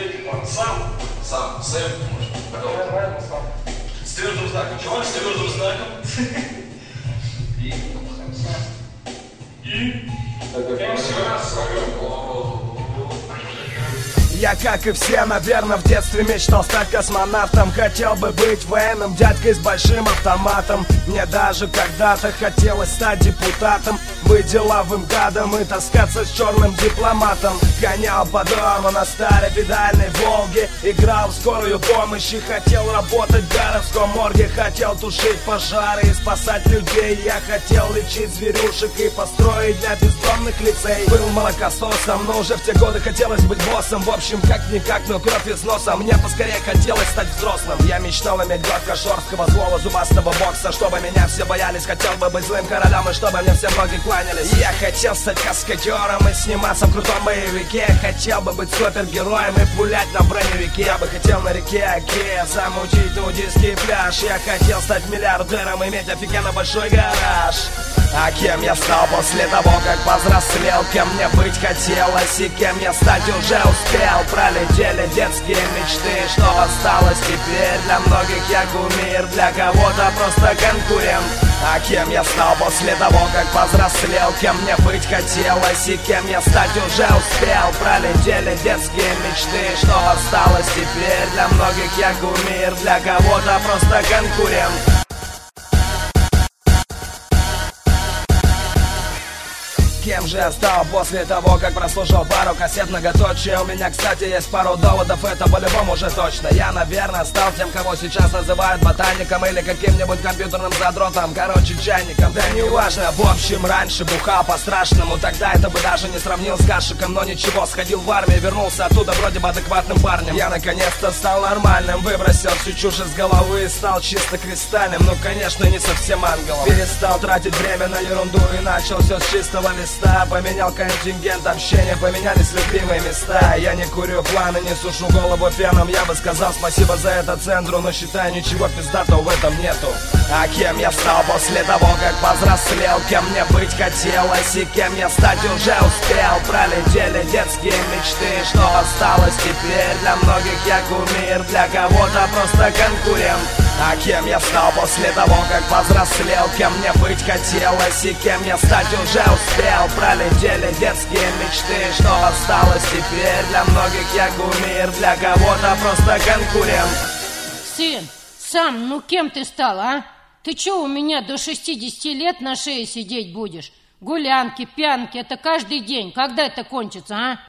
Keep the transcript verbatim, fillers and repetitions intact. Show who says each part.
Speaker 1: Третий план. Сам.
Speaker 2: Сам. Сэм.
Speaker 1: Давай, наверное, сам.
Speaker 2: С твердым знаком. Чего? С твердым знаком. И.
Speaker 1: И.
Speaker 3: Я, как и все, наверное, в детстве мечтал стать космонавтом. Хотел бы быть военным дядькой с большим автоматом. Мне даже когда-то хотелось стать депутатом, быть деловым гадом и таскаться с черным дипломатом. Гонял по дому на старой педальной Волге, играл в скорую помощь и хотел работать в городском морге. Хотел тушить пожары и спасать людей. Я хотел лечить зверюшек и построить для бездомных лицей. Был молокососом, но уже в те годы хотелось быть боссом. В общем, как-никак, но кровь из носа. Мне поскорее хотелось стать взрослым. Я мечтал иметь глотка шорсткого, злого зубастого бокса, чтобы меня все боялись. Хотел бы быть злым королем и чтобы мне все ноги кланялись. Я хотел стать каскадером и сниматься в крутом боевике. Хотел бы быть супергероем и пулять на броневике. Я бы хотел на реке Оке замутить нудистский пляж. Я хотел стать миллиардером, иметь офигенно большой гараж. А кем я стал после того, как повзрослел? Кем мне быть хотелось и кем я стать уже успел? Пролетели детские мечты, что осталось теперь? Для многих я кумир, для кого-то просто конкурент. А кем я стал после того, как повзрослел? Кем мне быть хотелось и кем я стать уже успел? Пролетели детские мечты, что осталось теперь? Для многих я кумир, для кого-то просто конкурент. Кем же я стал после того, как прослушал пару кассет многоточия? У меня, кстати, есть пару доводов, это по-любому уже точно. Я, наверное, стал тем, кого сейчас называют ботаником или каким-нибудь компьютерным задротом, короче, чайником. Да не важно, в общем, раньше бухал по-страшному, тогда это бы даже не сравнил с кашиком. Но ничего, сходил в армию, вернулся оттуда вроде бы адекватным парнем. Я наконец-то стал нормальным, выбросил всю чушь из головы и стал чисто кристальным. Ну, конечно, не совсем ангелом. Перестал тратить время на ерунду и начал все с чистого листа. Поменял контингент общения, поменялись любимые места. Я не курю планы, не сушу голову феном. Я бы сказал спасибо за это центру, но считаю, ничего пиздатого в этом нету. А кем я стал после того, как повзрослел? Кем мне быть хотелось и кем я стать уже успел? Пролетели детские мечты, что осталось теперь? Для многих я кумир, для кого-то просто конкурент. А кем я стал после того, как повзрослел? Кем мне быть хотелось и кем я стать уже успел? Пролетели детские мечты, что осталось теперь? Для многих я кумир, для кого-то просто конкурент.
Speaker 4: Сын, сам, ну кем ты стал, а? Ты чё у меня до шестидесяти лет на шее сидеть будешь? Гулянки, пьянки, это каждый день. Когда это кончится, а?